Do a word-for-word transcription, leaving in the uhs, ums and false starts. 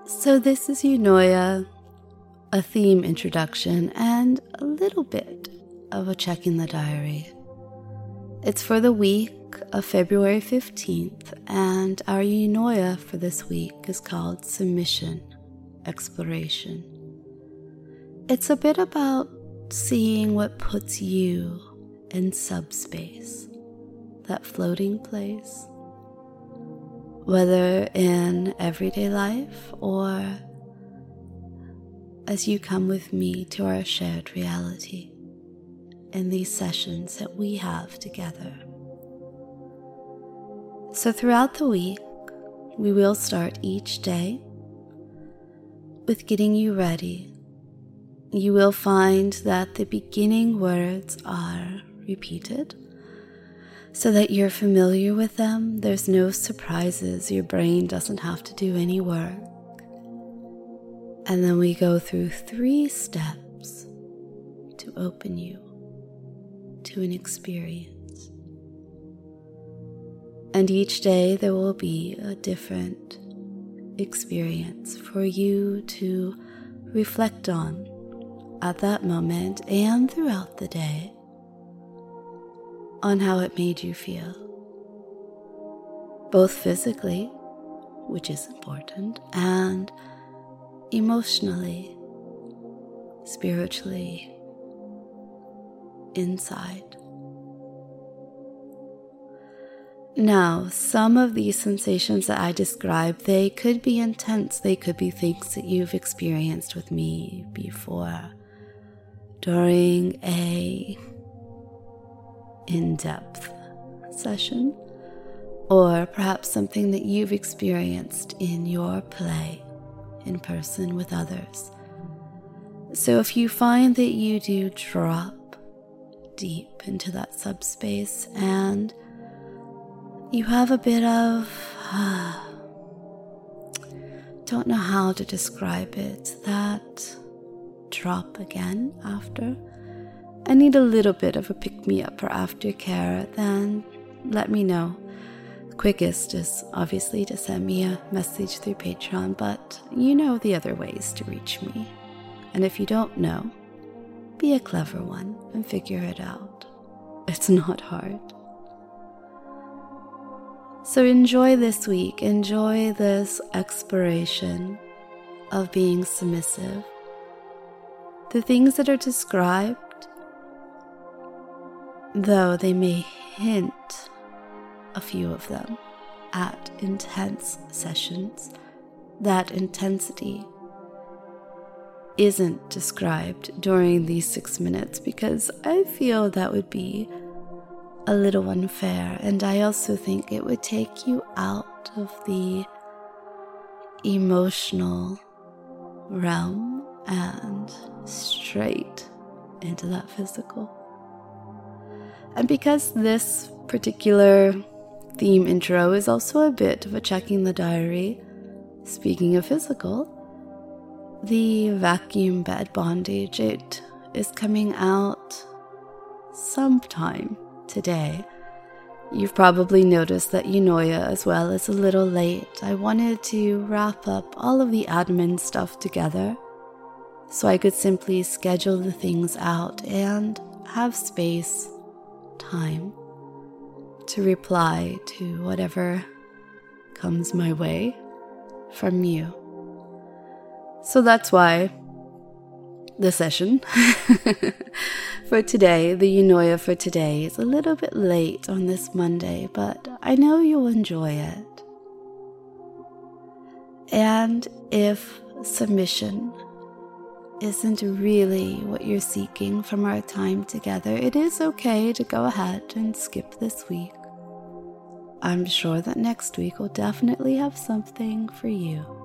So this is Eunoia, a theme introduction, and a little bit of a check in the diary. It's for the week of February fifteenth, and our Eunoia for this week is called Submission, Exploration. It's a bit about seeing what puts you in subspace, that floating place, whether in everyday life or as you come with me to our shared reality in these sessions that we have together. So throughout the week, we will start each day with getting you ready. You will find that the beginning words are repeated so that you're familiar with them. There's no surprises. Your brain doesn't have to do any work. And then we go through three steps to open you to an experience. And each day there will be a different experience for you to reflect on at that moment and throughout the day on how it made you feel, both physically, which is important, and emotionally, spiritually, inside. Now, some of these sensations that I describe, they could be intense. They could be things that you've experienced with me before during a in-depth session, or perhaps something that you've experienced in your play in person with others. So if you find that you do drop deep into that subspace and you have a bit of uh, don't know how to describe it, that drop again after, I need a little bit of a pick-me-up or aftercare, then let me know. The quickest is obviously to send me a message through Patreon, but you know the other ways to reach me. And if you don't know, be a clever one and figure it out. It's not hard. So enjoy this week. Enjoy this exploration of being submissive. The things that are described, though they may hint, a few of them, at intense sessions, that intensity isn't described during these six minutes because I feel that would be a little unfair, and I also think it would take you out of the emotional realm and straight into that physical. And because this particular theme intro is also a bit of a checking the diary, speaking of physical, the vacuum bed bondage, it is coming out sometime today. You've probably noticed that Eunoia as well is a little late. I wanted to wrap up all of the admin stuff together so I could simply schedule the things out and have space, time to reply to whatever comes my way from you. So that's why the session for today, the Eunoia for today, is a little bit late on this Monday, but I know you'll enjoy it. And if submission isn't really what you're seeking from our time together, it is okay to go ahead and skip this week. I'm sure that next week will definitely have something for you.